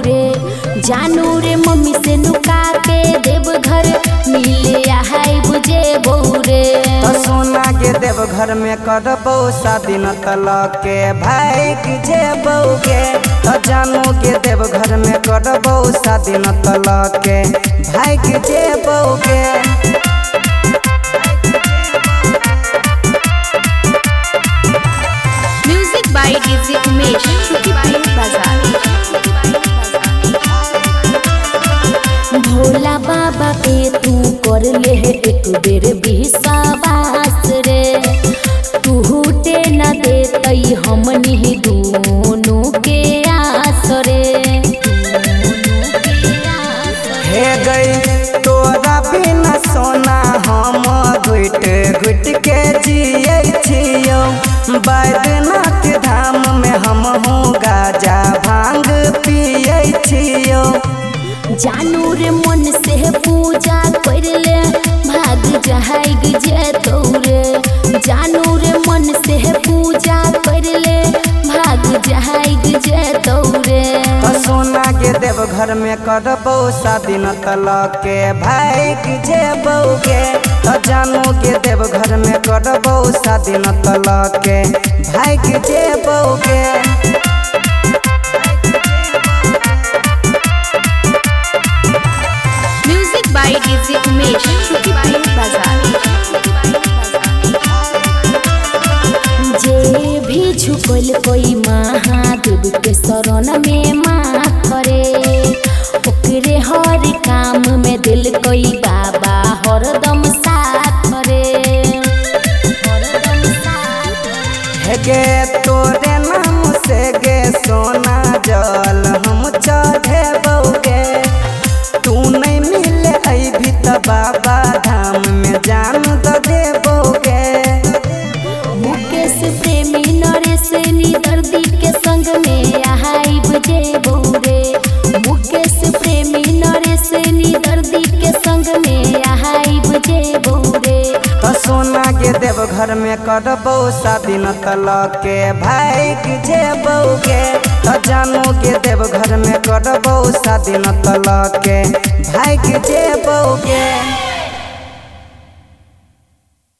रे। जानू रे मम्मी से नुका के देव घर मिले आहाई बुझे रे। तो सोना के देव घर में करबो शादी न तलक के भाई की जेबोगे। तो जानू के देव घर में करबो शादी न तलक के भाई की जेबोगे। म्यूजिक बाय डीजे उमेश बाजार। भोला बाबा पे तू कर ले एक बेर विश्वास रे। तू टे न देतई हमनी दोनों के आस रे। हे गई तोरा बिना सोना हम घुट घुट के जिए छियो। बैद्यनाथ धाम में हम हूँ गाजा भांग पिए छियो। जानू रे मन से पूजा कर ले भाग जहाग जेतौ रे। जानू रे मन से पूजा कर ले भाग जहाग जेतौ रे। तो सोना के देव घर में करबो शादी न तलक के भाई की जेबोगे। तो जानू के देव घर में करबो शादी न तलक के भाई की जेबोगे। म्यूजिक बाय डीजे उमेश बाजार। जे भी झुकल कोई महादेव के शरण में माथ रे। ओकरे हर काम में दिल कोई बाबा हरदम साथ रे। हे गे तोरे नाम से गे सोना जल हम चढ़ेबोगे। तू नहीं मिले अभी तो बाबा धाम में जान तो देबोगे। मुकेश प्रेमी नरेश निदर्दी के संग में आहाई बुझे रे। मुकेश प्रेमी नरेश निदर्दी के संग में आहाई बुझे रे। तो सोना के देव घर में करबो शादी न तलक के भाई की जेबोगे। तो जानू के देव घर में करबो शादी न तलक के भाई की जेबोगे।